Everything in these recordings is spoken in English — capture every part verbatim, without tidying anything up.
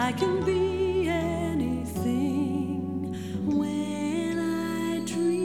I can be anything when I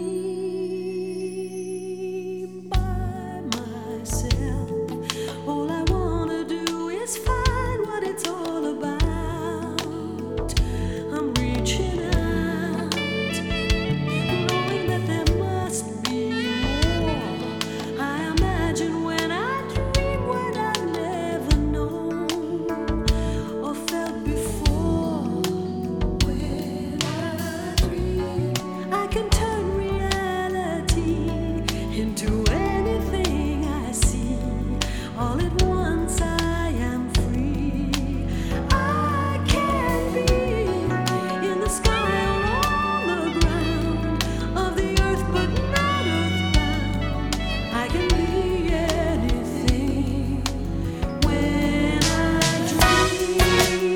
dream by myself. All I wanna do is find what it's all about. I'm reaching out, knowing that there must be more. I imagine when I dream what I've never known or felt before. When I dream, I can turn reality into anything I see. All at once I am free. I can be in the sky or on the ground of the earth, but not earthbound. I can be anything when I dream.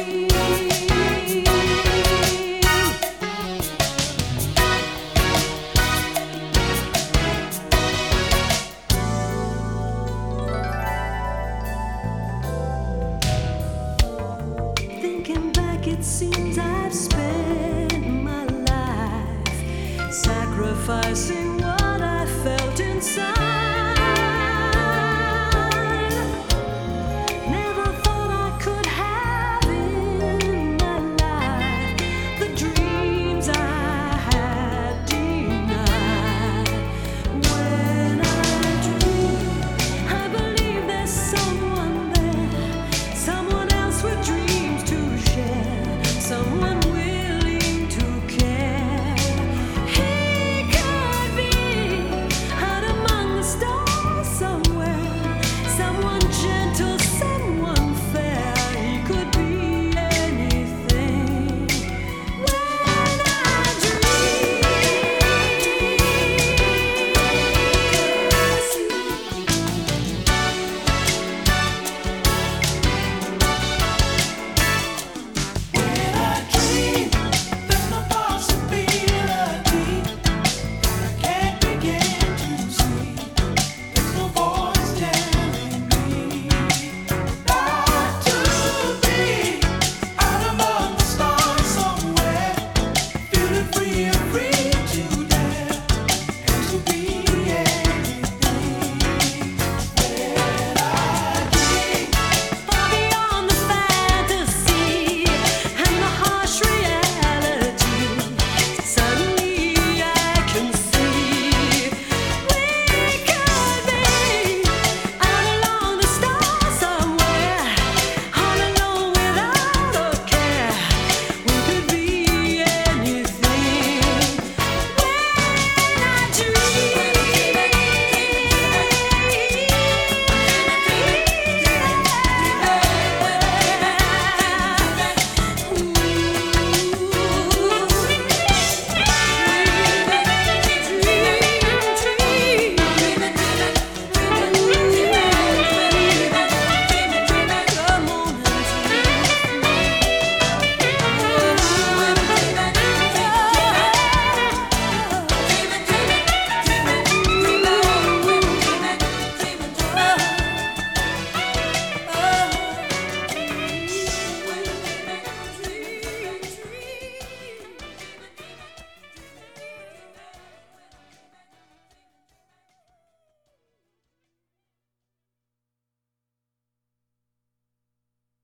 Thinking back, it seems I've spent my life sacrificing